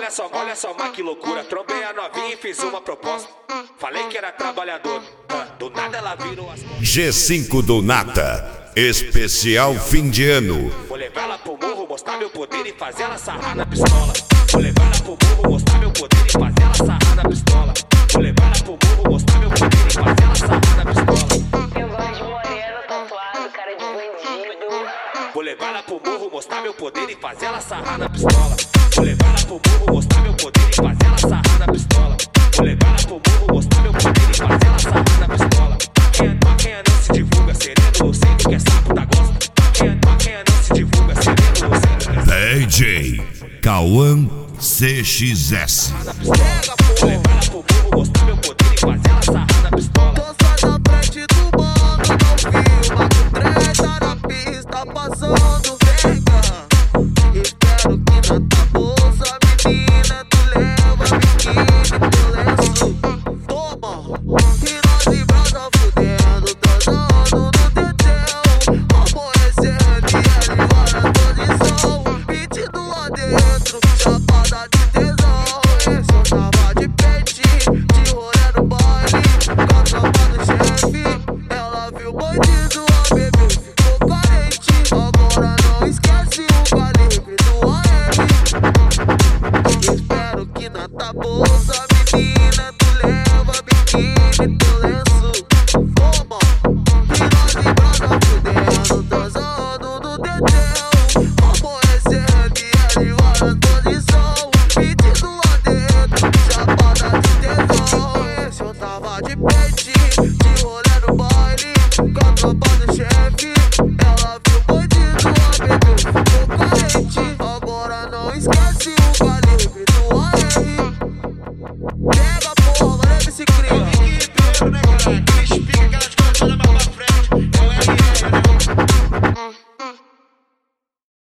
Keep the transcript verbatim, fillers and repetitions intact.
olha só, olha só, mas que loucura. Trombei a novinha e fiz uma proposta. Falei que era trabalhador, do nada ela virou as costas. G cinco do Nata, especial fim de ano. Vou levar ela pro morro, mostrar meu poder e fazer ela sarrar na pistola. Vou levar ela pro morro, mostrar meu poder e fazer ela sarrar na pistola. Vou levar ela pro morro, mostrar meu poder e fazer ela sarrar na pistola. Eu gosto de moreno, tatuado, cara de bandido. Vou levar ela pro morro, mostrar meu poder e fazer ela sarrar na pistola. Vou levar ela pro morro, mostrar meu poder e fazer ela sarrar na pistola. Vou levar ela pro morro, mostrar meu poder e fazer ela sarrar na pistola. Quem é, quem é não se divulga, sereno, sendo que é sapo da gosta. Quem é, quem é não se divulga, sereno, sendo que é sapo da gosta. D J Cauã C X S. Vou levar ela pro morro, mostrar meu poder e fazer ela sarrar na pistola. Tô só na frente do mano, não filma com treta na pista, passando vem cá. Espero que não tá bom.